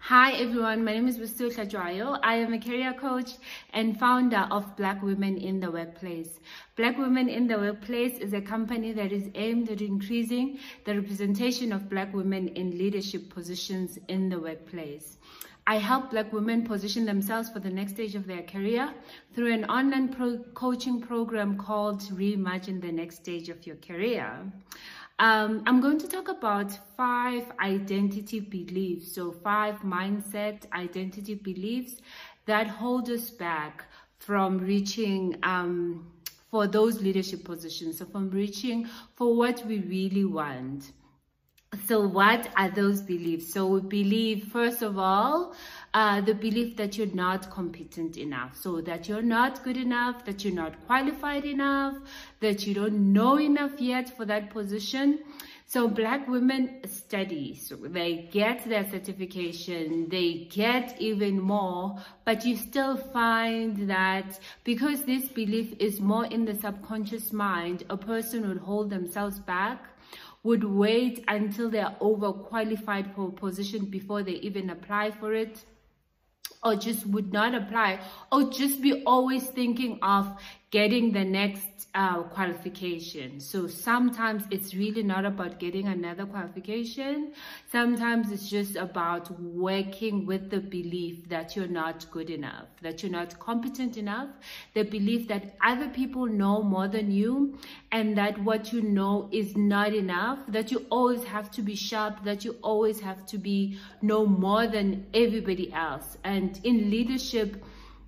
Hi everyone, my name is Bustu Tlajwayo. I am a career coach and founder of Black Women in the Workplace. Black Women in the Workplace is a company that is aimed at increasing the representation of Black women in leadership positions in the workplace. I help Black women position themselves for the next stage of their career through an online coaching program called Reimagine the Next Stage of Your Career. I'm going to talk about 5 identity beliefs, so 5 mindset identity beliefs that hold us back from reaching for those leadership positions, so from reaching for what we really want. So what are those beliefs? So we believe, first of all, the belief that you're not competent enough, so that you're not good enough, that you're not qualified enough, that you don't know enough yet for that position. So Black women study, so they get their certification, they get even more, but you still find that because this belief is more in the subconscious mind, a person would hold themselves back, would wait until they're overqualified for a position before they even apply for it, or just would not apply, or just be always thinking of getting the next qualification. So sometimes it's really not about getting another qualification. Sometimes it's just about working with the belief that you're not good enough, that you're not competent enough, the belief that other people know more than you, and that what you know is not enough, that you always have to be sharp, that you always have to know more than everybody else. And in leadership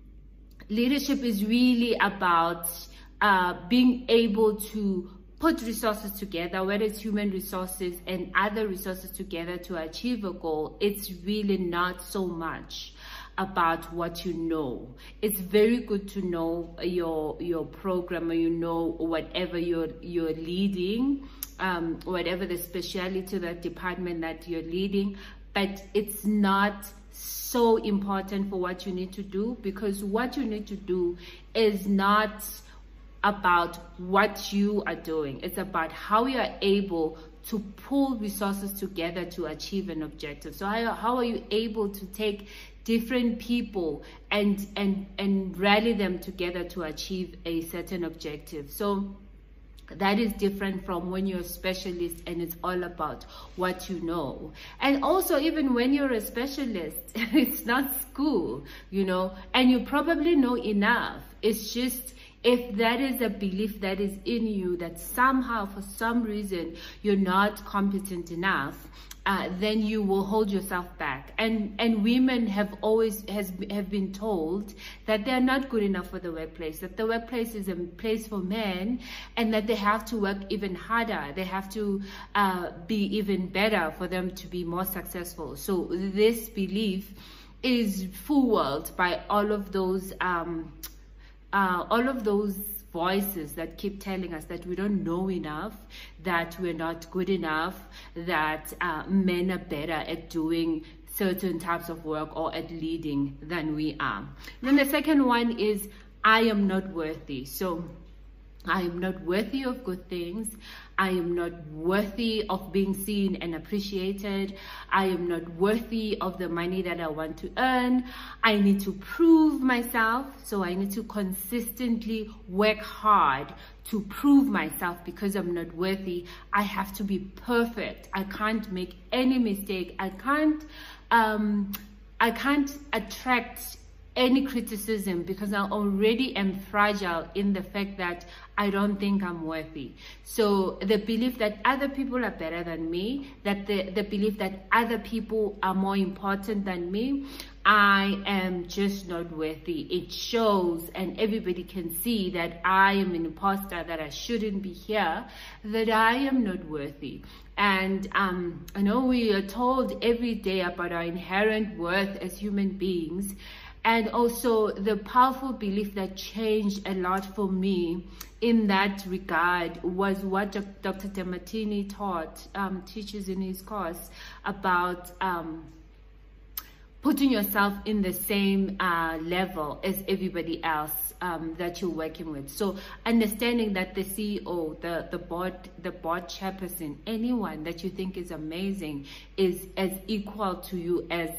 is really about being able to put resources together, whether it's human resources and other resources together to achieve a goal. It's really not so much about what you know. It's very good to know your program, or you know whatever you're leading, whatever the specialty, that department that you're leading, but it's not so important for what you need to do, because what you need to do is not about what you are doing. It's about how you are able to pull resources together to achieve an objective. So how are you able to take different people and rally them together to achieve a certain objective? So that is different from when you're a specialist and it's all about what you know. And also, even when you're a specialist, it's not school, and you probably know enough. It's just, if that is a belief that is in you, that somehow, for some reason, you're not competent enough, then you will hold yourself back. And women have been told that they're not good enough for the workplace, that the workplace is a place for men, and that they have to work even harder. They have to be even better for them to be more successful. So this belief is fueled by all of those voices that keep telling us that we don't know enough, that we're not good enough, that men are better at doing certain types of work or at leading than we are. Then the second one is, I am not worthy. So I am not worthy of good things. I am not worthy of being seen and appreciated. I am not worthy of the money that I want to earn. I need to prove myself. So I need to consistently work hard to prove myself, because I'm not worthy. I have to be perfect. I can't make any mistake. I can't attract any criticism, because I already am fragile in the fact that I don't think I'm worthy. So the belief that other people are better than me, that the belief that other people are more important than me, I am just not worthy. It shows, and everybody can see that I am an imposter, that I shouldn't be here, that I am not worthy. And I know we are told every day about our inherent worth as human beings. And also the powerful belief that changed a lot for me in that regard was what Dr. Demartini teaches in his course about putting yourself in the same level as everybody else that you're working with. So understanding that the CEO, the board chairperson, anyone that you think is amazing is as equal to you as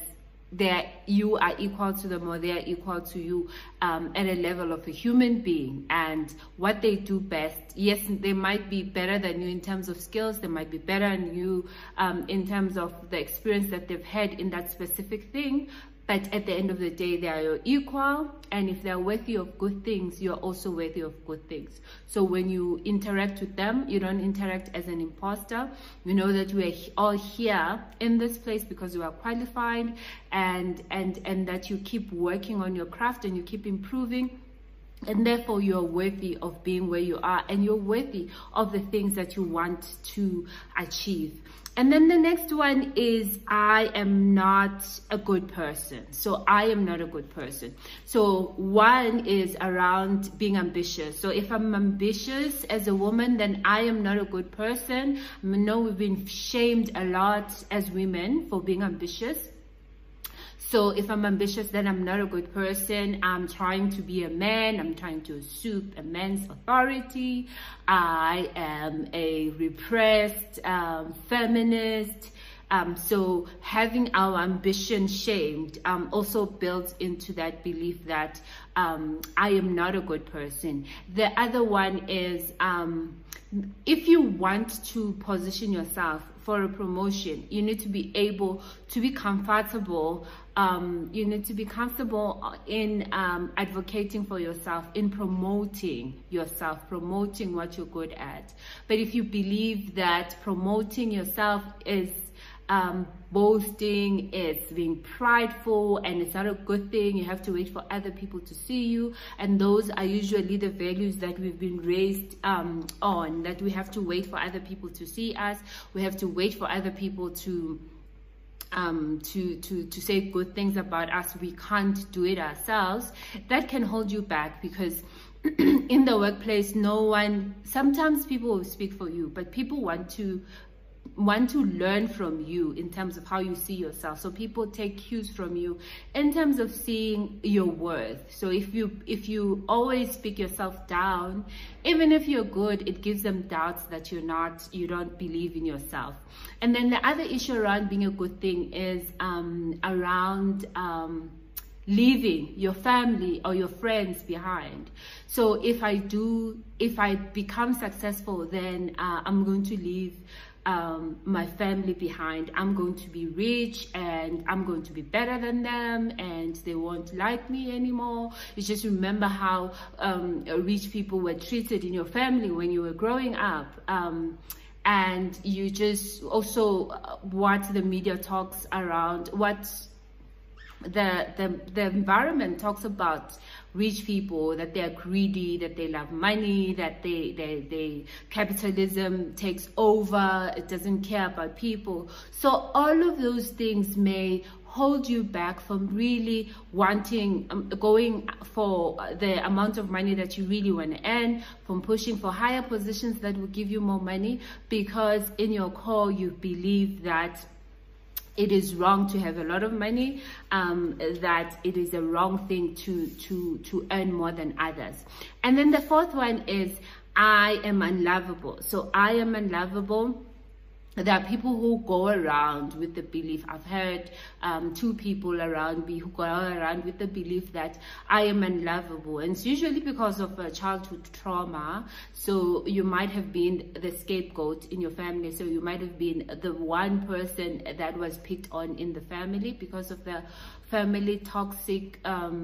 you are equal to them, or they are equal to you at a level of a human being, and what they do best. Yes, they might be better than you in terms of skills, they might be better than you in terms of the experience that they've had in that specific thing, but at the end of the day, they are your equal, and if they're worthy of good things, you're also worthy of good things. So when you interact with them, you don't interact as an imposter. You know that we're all here in this place because you are qualified, and that you keep working on your craft and you keep improving. And therefore, you're worthy of being where you are, and you're worthy of the things that you want to achieve. And then the next one is, I am not a good person. So I am not a good person. So one is around being ambitious. So if I'm ambitious as a woman, then I am not a good person. I know we've been shamed a lot as women for being ambitious. So if I'm ambitious, then I'm not a good person. I'm trying to be a man. I'm trying to usurp a man's authority. I am a repressed feminist. So having our ambition shamed also builds into that belief that I am not a good person. The other one is, if you want to position yourself for a promotion, you need to be able to be comfortable. You need to be comfortable in advocating for yourself, in promoting yourself, promoting what you're good at. But if you believe that promoting yourself is boasting, it's being prideful, and it's not a good thing, you have to wait for other people to see you, and those are usually the values that we've been raised on, that we have to wait for other people to see us, we have to wait for other people to say good things about us, we can't do it ourselves. That can hold you back, because in the workplace, sometimes people will speak for you, but people want to learn from you in terms of how you see yourself. So people take cues from you in terms of seeing your worth. So if you always speak yourself down, even if you're good, it gives them doubts that you don't believe in yourself. And then the other issue around being a good thing is around leaving your family or your friends behind. So if I become successful, then I'm going to leave my family behind. I'm going to be rich, and I'm going to be better than them, and they won't like me anymore. You just remember how rich people were treated in your family when you were growing up. And you just also what the media talks around, what the environment talks about rich people, that they are greedy, that they love money, that they capitalism takes over, it doesn't care about people. So all of those things may hold you back from really wanting, going for the amount of money that you really want to earn, from pushing for higher positions that will give you more money, because in your core you believe that it is wrong to have a lot of money, that it is a wrong thing to earn more than others. And then the fourth one is, I am unlovable. So I am unlovable. There are people who go around with the belief, I've heard two people around me who go around with the belief that I am unlovable, and it's usually because of a childhood trauma. So you might have been the scapegoat in your family, so you might have been the one person that was picked on in the family because of the family toxic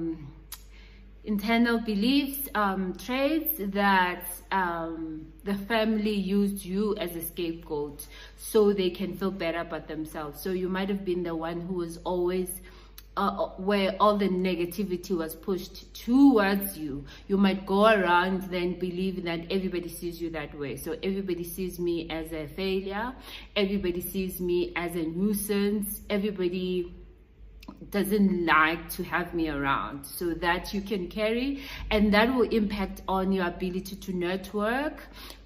internal beliefs, traits, that the family used you as a scapegoat so they can feel better about themselves. So you might have been the one who was always where all the negativity was pushed towards you. You might go around then believing that everybody sees you that way. So everybody sees me as a failure, everybody sees me as a nuisance, everybody doesn't like to have me around. So that you can carry, and that will impact on your ability to network.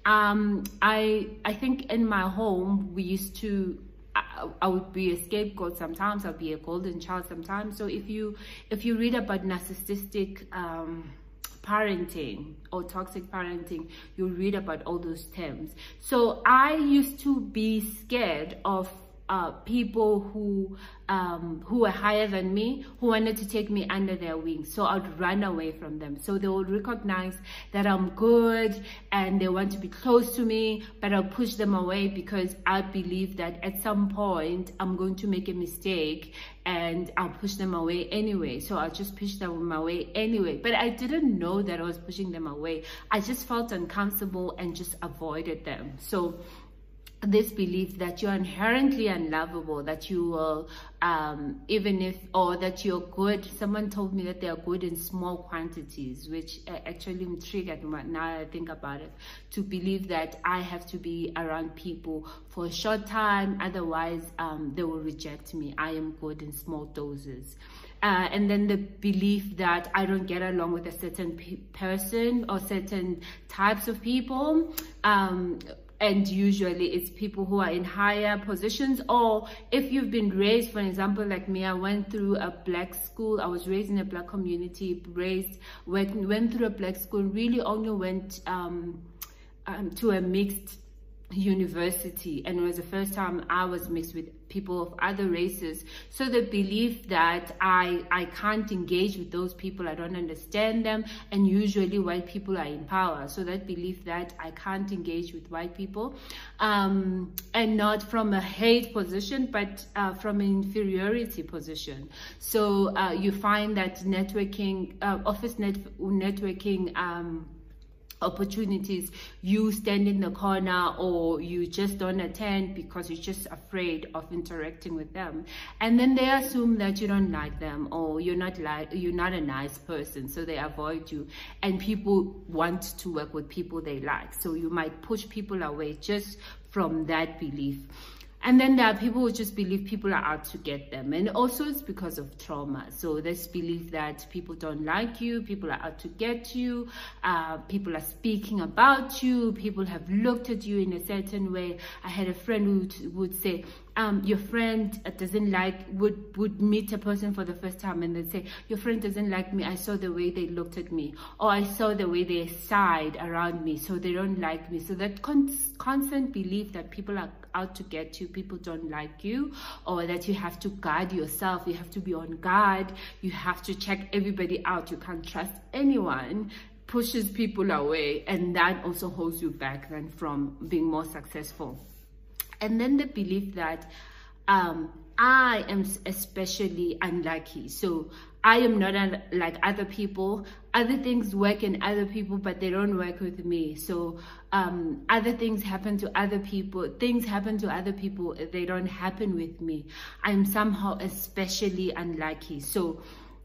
I think in my home we used to, I would be a scapegoat sometimes, I'll be a golden child sometimes. So if you read about narcissistic parenting or toxic parenting, you'll read about all those terms. So I used to be scared of people who were higher than me, who wanted to take me under their wings. So I'd run away from them. So they would recognize that I'm good and they want to be close to me, but I'll push them away because I believe that at some point I'm going to make a mistake and I'll push them away anyway. So I'll just push them away anyway. But I didn't know that I was pushing them away. I just felt uncomfortable and just avoided them. So this belief that you're inherently unlovable, that you will, that you're good. Someone told me that they are good in small quantities, which actually triggered me now I think about it, to believe that I have to be around people for a short time, otherwise they will reject me. I am good in small doses. And then the belief that I don't get along with a certain person or certain types of people. And usually it's people who are in higher positions, or if you've been raised, for example, like me, I went through a black school. I was raised in a black community, went through a black school, really only went to a mixed university, and it was the first time I was mixed with people of other races. So the belief that I can't engage with those people, I don't understand them, and usually white people are in power. So that belief that I can't engage with white people, and not from a hate position, but from an inferiority position. So you find that networking, networking opportunities, you stand in the corner or you just don't attend because you're just afraid of interacting with them, and then they assume that you don't like them or you're not a nice person, so they avoid you. And people want to work with people they like, so you might push people away just from that belief. And then there are people who just believe people are out to get them. And also it's because of trauma. So this belief that people don't like you, people are out to get you, people are speaking about you, people have looked at you in a certain way. I had a friend who would say, your friend doesn't like, would meet a person for the first time and they'd say, your friend doesn't like me, I saw the way they looked at me, or I saw the way they sighed around me, so they don't like me. So that constant belief that people are out to get you, people don't like you, or that you have to guard yourself, you have to be on guard, you have to check everybody out, you can't trust anyone, pushes people away, and that also holds you back then from being more successful. And then the belief that I am especially unlucky. So I am not like other people. Other things work in other people, but they don't work with me. So other things happen to other people. Things happen to other people. They don't happen with me. I'm somehow especially unlucky. So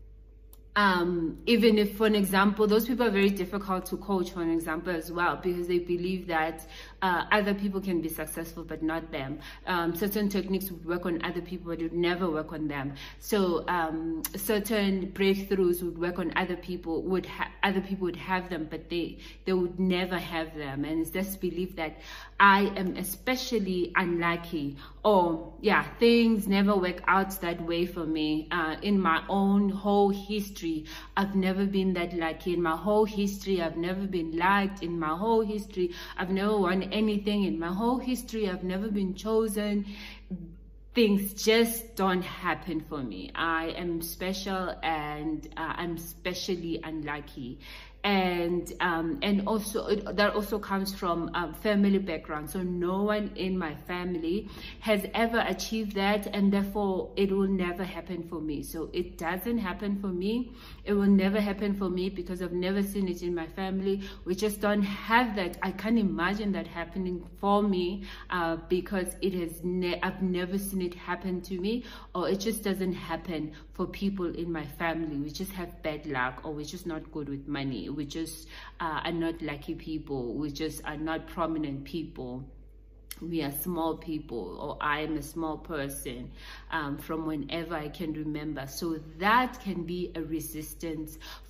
even if, for an example, those people are very difficult to coach, for an example, as well, because they believe that other people can be successful, but not them. Certain techniques would work on other people, but it would never work on them. So certain breakthroughs would work on other people, other people would have them, but they would never have them. And it's this belief that I am especially unlucky, or yeah, things never work out that way for me. In my own whole history, I've never been that lucky. In my whole history, I've never been liked. In my whole history, I've never won anything. In my whole history, I've never been chosen. Things just don't happen for me. I am special, and I'm specially unlucky. And also that also comes from family background. So no one in my family has ever achieved that, and therefore it will never happen for me. So it doesn't happen for me. It will never happen for me because I've never seen it in my family. We just don't have that. I can't imagine that happening for me because it has I've never seen it happen to me, or it just doesn't happen for people in my family. We just have bad luck, or we're just not good with money. We just are not lucky people. We just are not prominent people. We are small people, or I am a small person from whenever I can remember. So that can be a resistance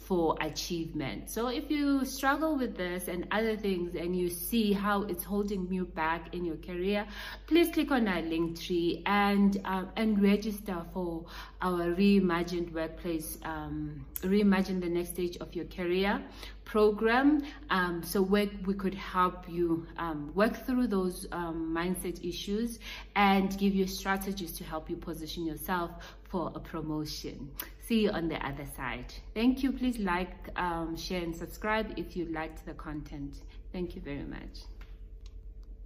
for achievement. So if you struggle with this and other things and you see how it's holding you back in your career, please click on our Linktree and register for our Reimagined Workplace, Reimagine the Next Stage of Your Career program, so where we could help you work through those mindset issues and give you strategies to help you position yourself for a promotion. See you on the other side. Thank you. Please like, share and subscribe if you liked the content. Thank you very much.